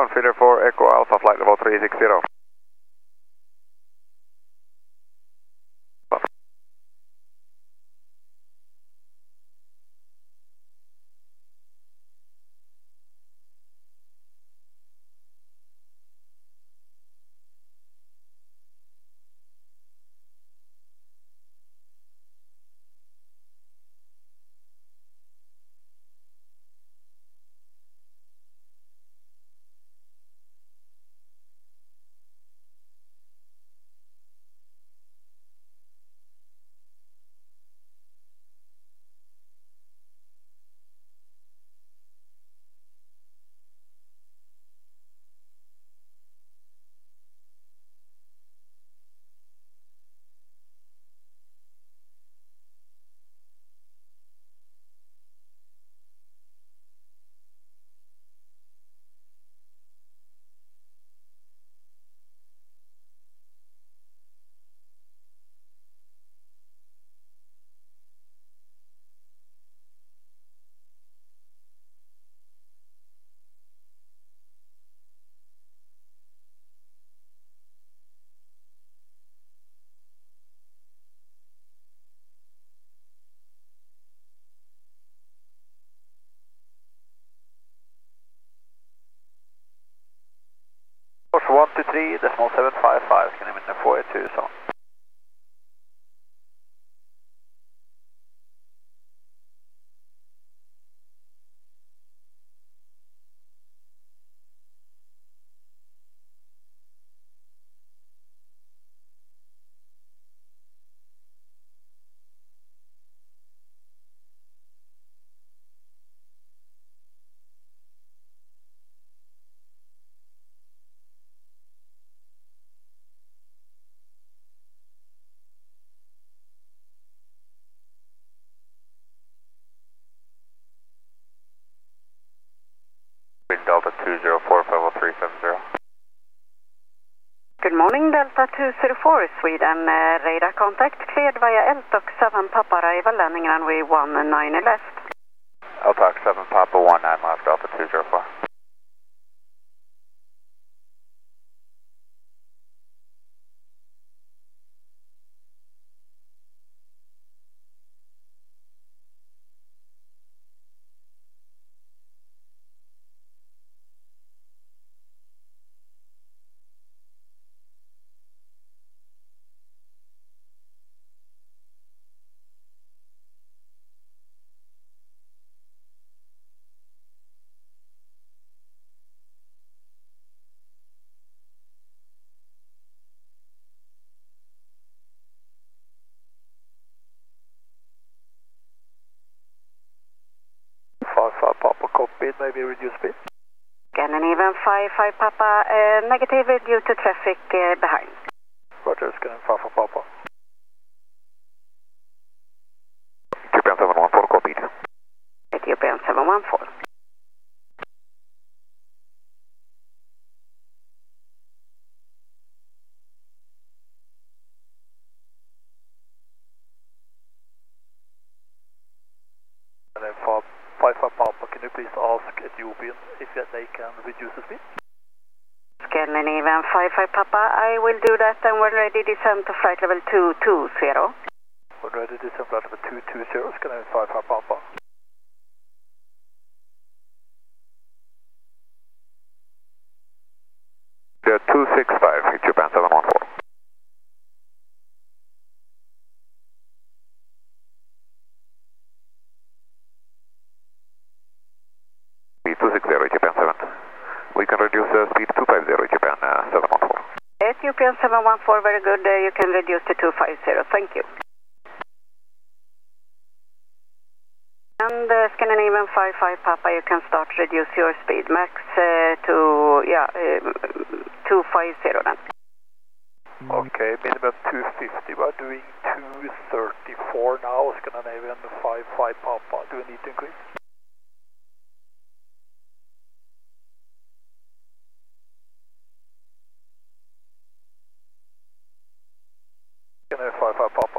1, feeder for Echo Alpha, flight level 360. Course 123, decimal 755, can you in the 482 zone? Wind Delta 20450 Good morning, Delta 204 Sweden. Radar contact cleared via LTOC 7 Papa arrival, landing runway 19 left. LTOC 7 Papa 19 left, Delta 204. Papa copied, maybe reduce speed. Scandinavian 55 Papa, negative due to traffic behind. Roger, Scandinavian 55 Papa. Ethiopian 714 copied. Ethiopian 714. And then 55 Papa, can you please ask Ethiopian if they can reduce the speed? Scandinavian 55 Papa, I will do that and we're ready to descend to flight level 220. We're ready to descend flight level 220, Scandinavian 55 Papa. Yeah, 265, Ethiopian 714. We can reduce speed 250, Ethiopian 714. Ethiopian 714, very good. You can reduce to 250. Thank you. And Scandinavian 55 Papa, you can start to reduce your speed max to 250 then. Okay, minimum 250. We're doing 234 now, Scandinavian 55 Papa. Do we need to increase? Scandinavian 55 Papa.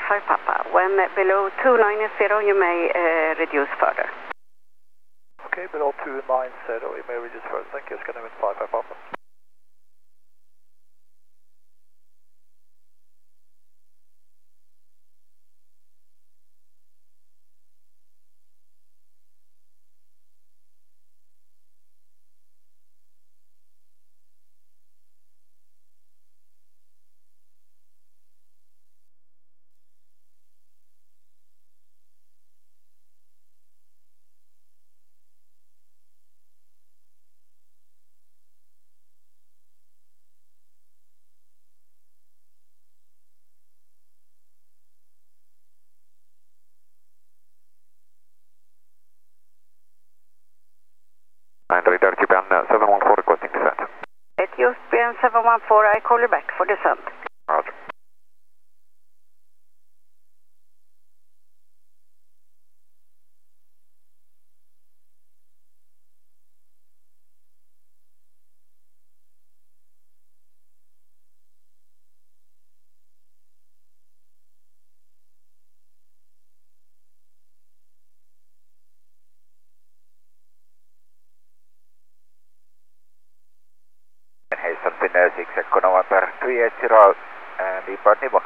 5 Papa. When below 290, you may reduce further. Okay, below 290, you may reduce further. Thank you, Scandinavian 5 Papa. And radar QPN 714 requesting descent. It used BN 714, I call you back for descent. Roger. Hayes on pin 6 Echo November 380 and depart Nibbon.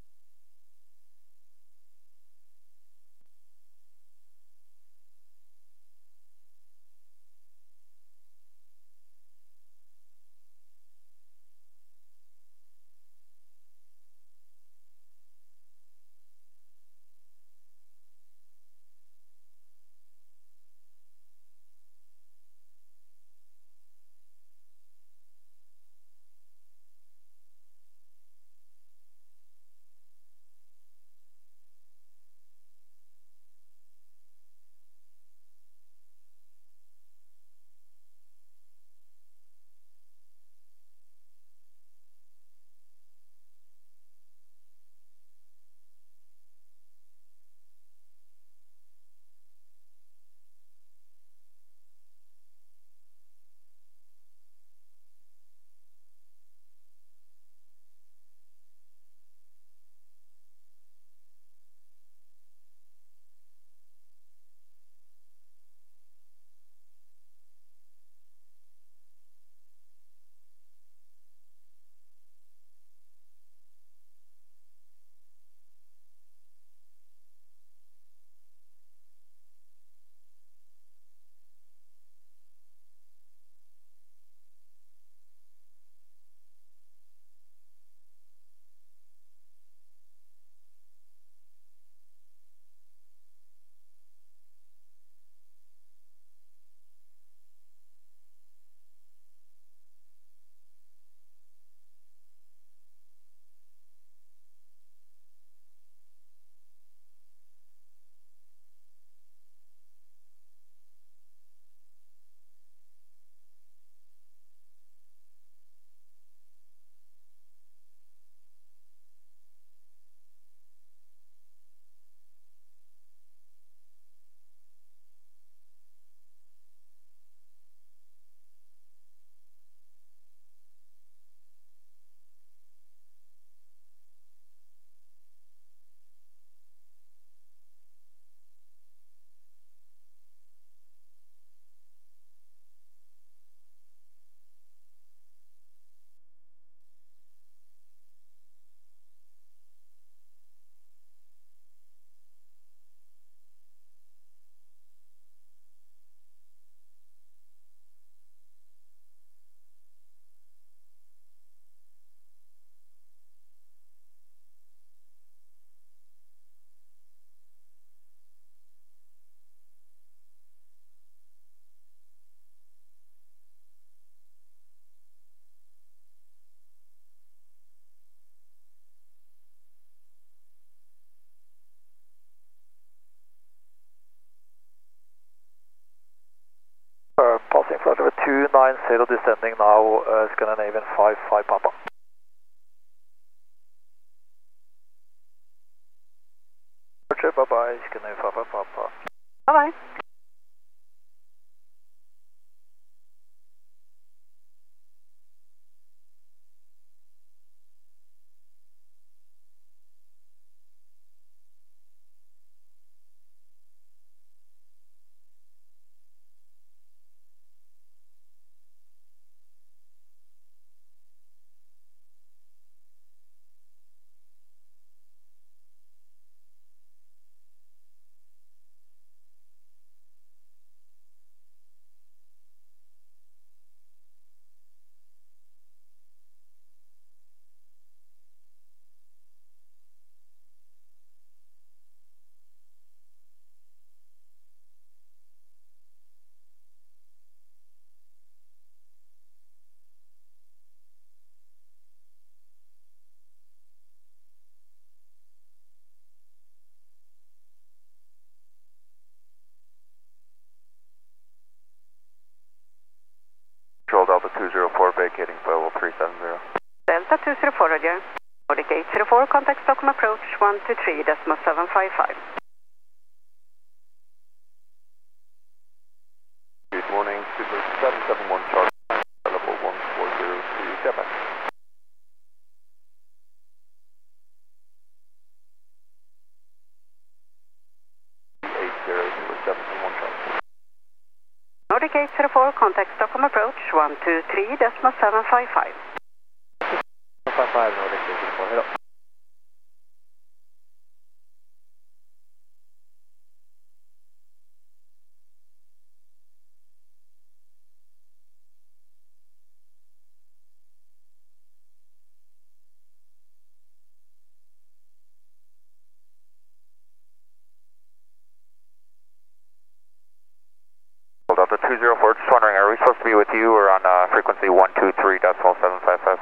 Passing flight over 290, descending now, Scandinavian 5 Papa. Roger, bye-bye, Scandinavian 5 Papa. Bye-bye. 204, Roger. Nordic 804, contact Stockholm approach 123.755. Good morning, Super 771 Charlie, level 140 to Quebec. 771 Charlie. Nordic 804, contact Stockholm approach 123.755. 55 Nordic 804, hello. Delta 204, just wondering, are we supposed to be with you or on frequency 123.755?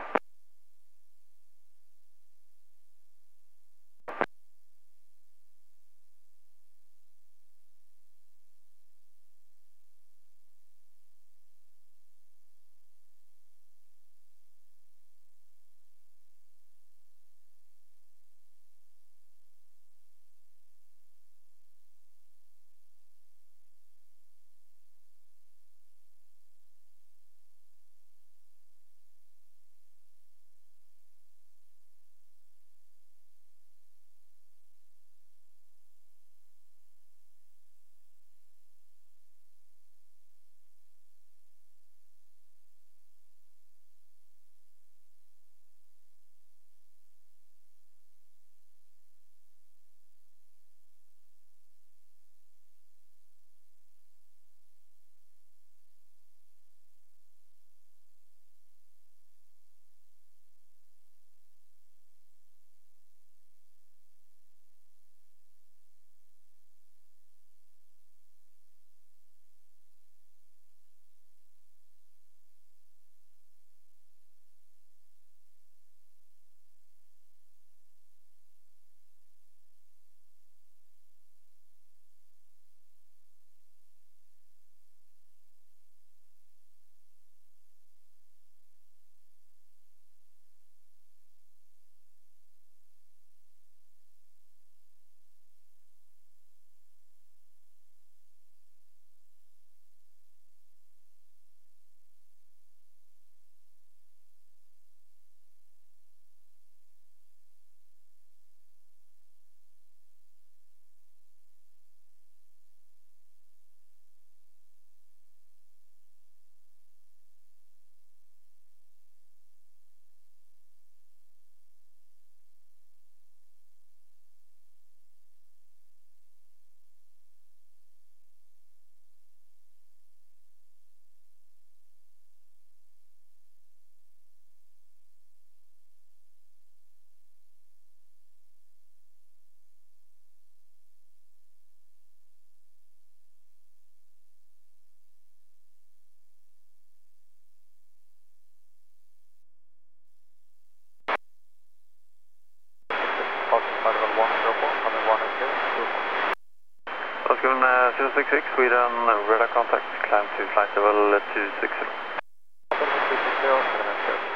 Oscar 066, Sweden, radar contact, climb to flight level 260. 260,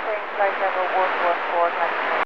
Maintain flight level 114, taxi.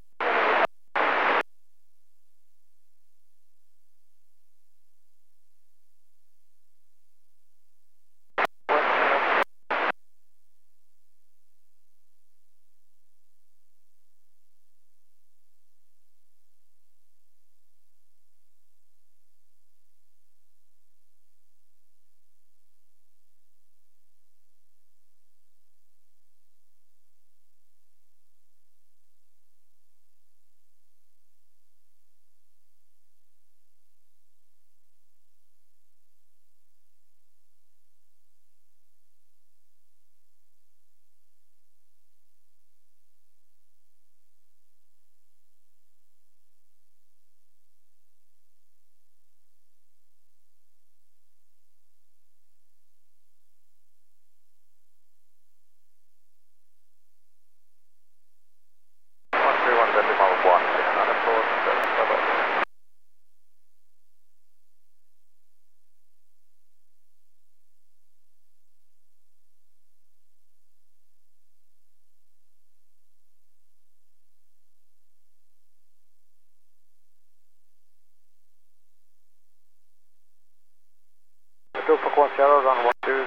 Go for Quantiero, run 12,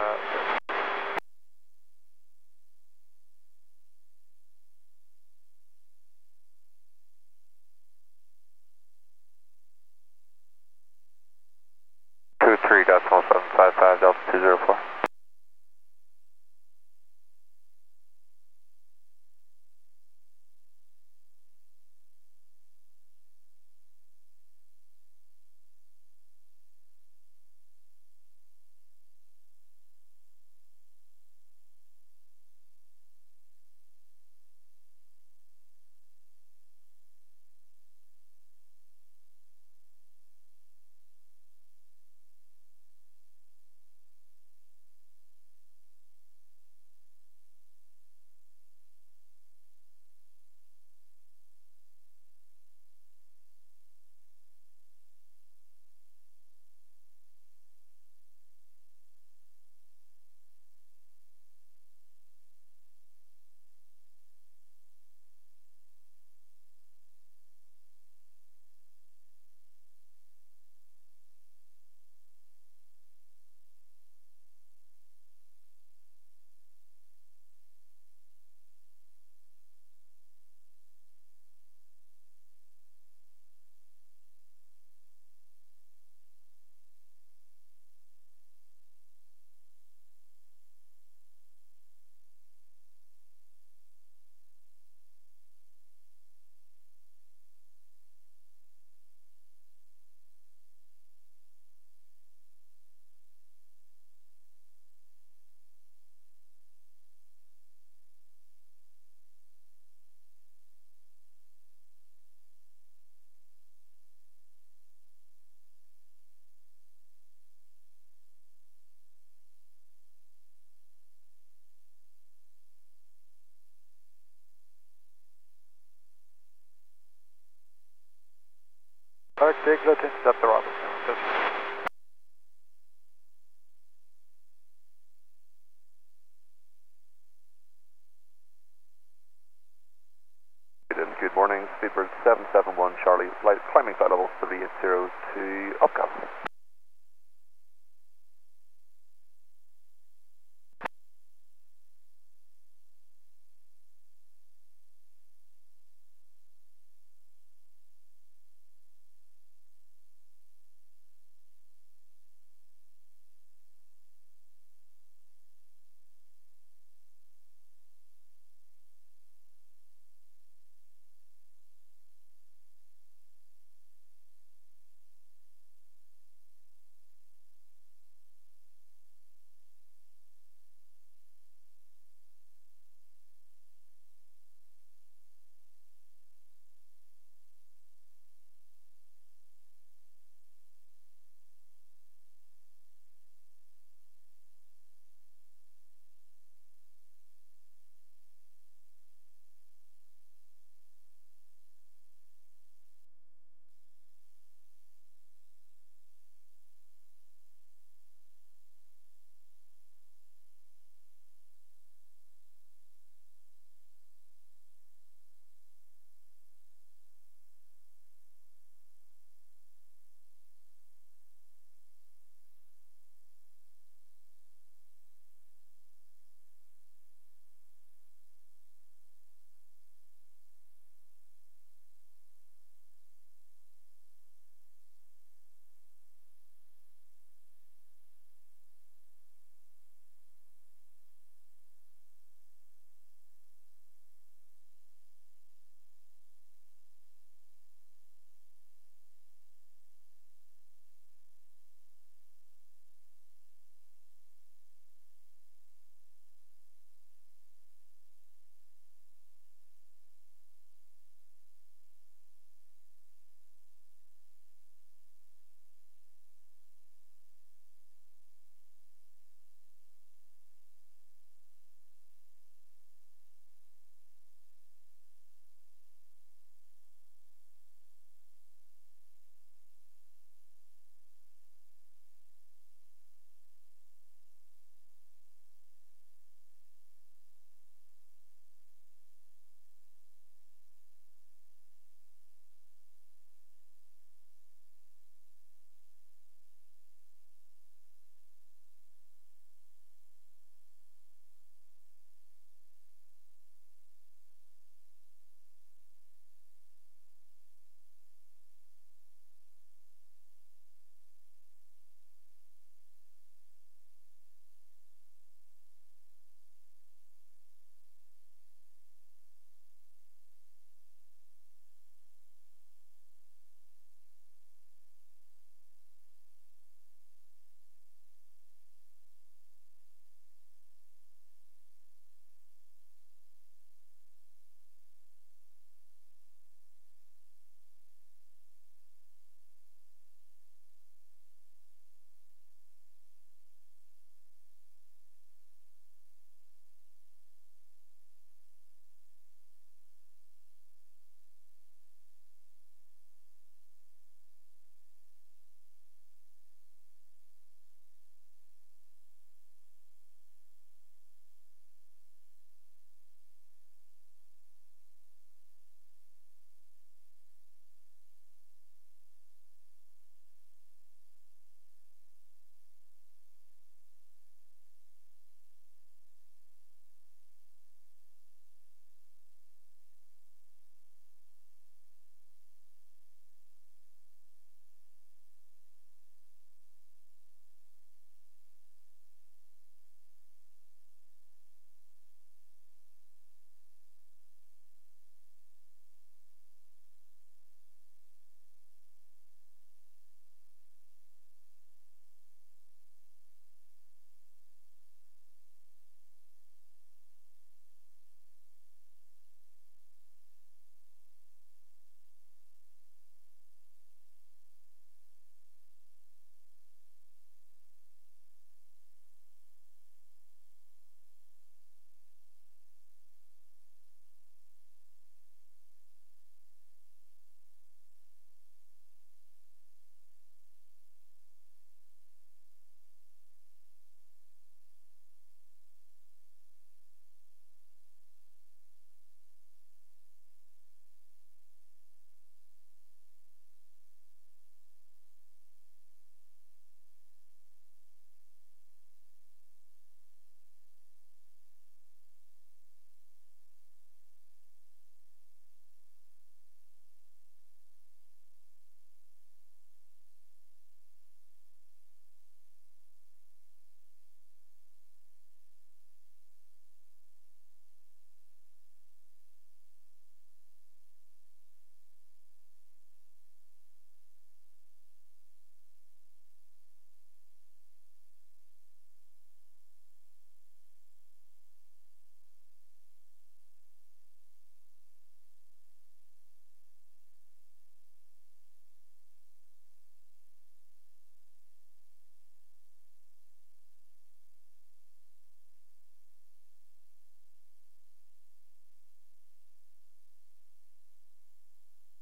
Two three decimal 755 Delta 204. Take, let's intercept the Robinson. Good morning, Speedbird 771 Charlie, climbing flight level 380 to Upcast.